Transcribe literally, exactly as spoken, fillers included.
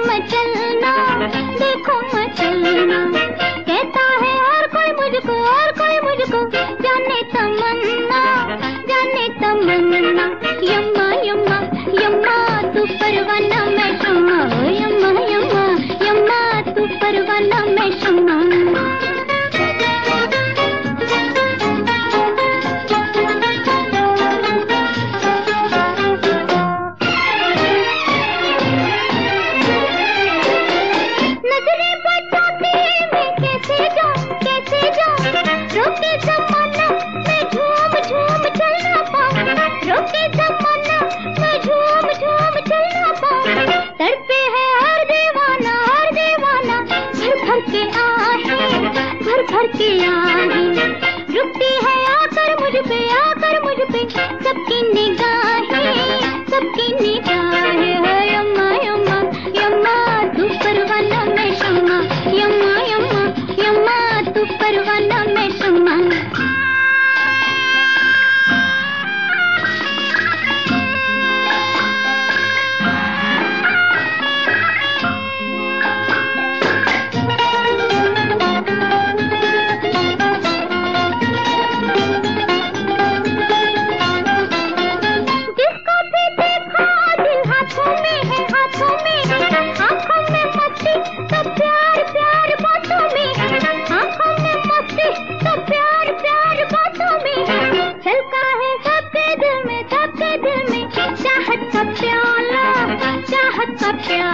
मचलना, देखो मचलना। कहता है हर कोई मुझको, हर कोई मुझको, जाने तमन्ना, जाने तमन्ना। यम्मा यम्मा यम्मा तू परवाना मैं शम्मा, यम्मा यम्मा यम्मा तू परवाना मैं शम्मा। रोके ज़माना मैं झूम झूम चल ना पाऊं, रोके ज़माना मैं झूम झूम चल ना पाऊं। तड़पे है हर दीवाना, हर दीवाना, भर भर के आहें, भर भर के आहें। रुकती है आकर मुझ पे, आकर मुझ पे सबकी निगाहें, सबकी निगाहें। यम्मा यम्मा यम्मा तू परवाना मैं शम्मा, यम्मा यम्मा यम्मा तू परवाना मैं शम्मा। जिसको भी देखो दिल हाथों में है, हाथों में है, आँखों में मस्ती तो प्यार प्यार बातों में है, आँखों में मस्ती तो प्यार प्यार बातों में है। छलका है सबके दिल में, सबके दिल में चाहत का प्याला, चाहत का प्याला।